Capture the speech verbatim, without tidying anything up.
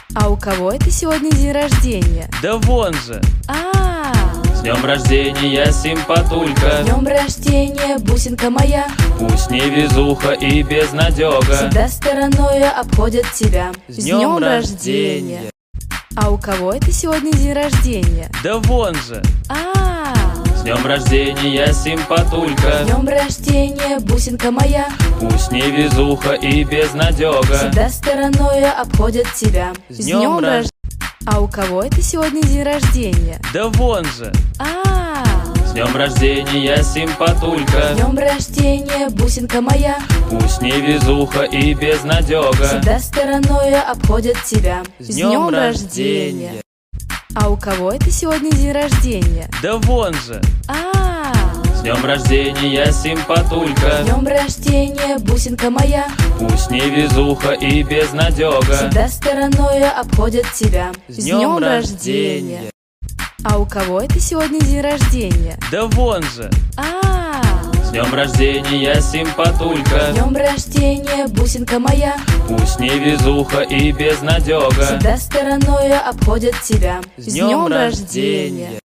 А у кого это сегодня день рождения? Да вон же! А, С днем рождения, симпатулька! С днем рождения, бусинка моя! Пусть не везуха и безнадега! Всегда стороною обходят тебя. С днем рождения! А у кого это сегодня день рождения? Да вон же! А, С днем рождения, симпатулька! С днем рождения, бусинка моя! Пусть не везуха и безнадега! Всегда стороною обходят тебя. С днем рождения! А у кого это сегодня день рождения? Да вон же! А, С днем рождения, симпатулька! С днем рождения, бусинка моя! Пусть не везуха и безнадега! Всегда стороною обходят тебя. С днем рождения! А у кого это сегодня день рождения? Да вон же! А, С днем рождения, симпатулька! С днем рождения, бусинка моя! Пусть не везуха и безнадега! Всегда стороною обходят тебя. С днем рождения! А у кого это сегодня день рождения? Да вон же! А, С днем рождения, симпатулька! С днем рождения, бусинка моя! Пусть не везуха и безнадега! Всегда стороною обходят тебя. С днем рождения!